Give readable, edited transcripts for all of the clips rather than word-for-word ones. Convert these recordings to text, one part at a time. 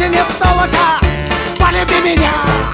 жизни недолго, полюби меня.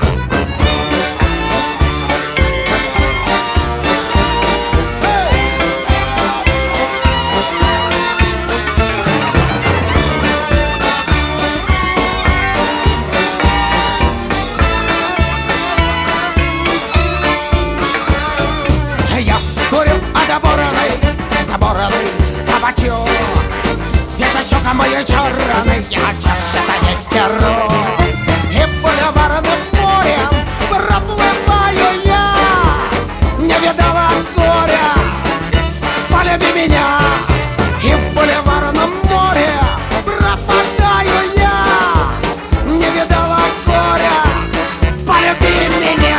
Я курю заборанный табачок. Вечер щека моей черный, я чаще на ветерок. И бульварным морем проплываю я. Не видала горя, полюби меня. И в бульварном море пропадаю я. Не видала горя, полюби меня.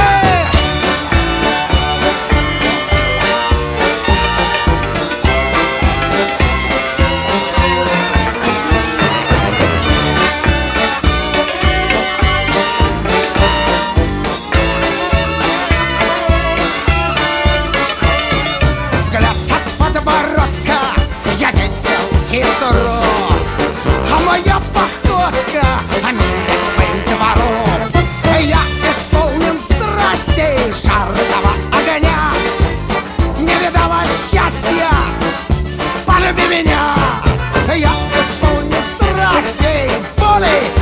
И суров, а моя походка милых дворов. Я исполнен страстей жаркого огня. Не видала счастья, полюби меня. Я исполнен страстей воли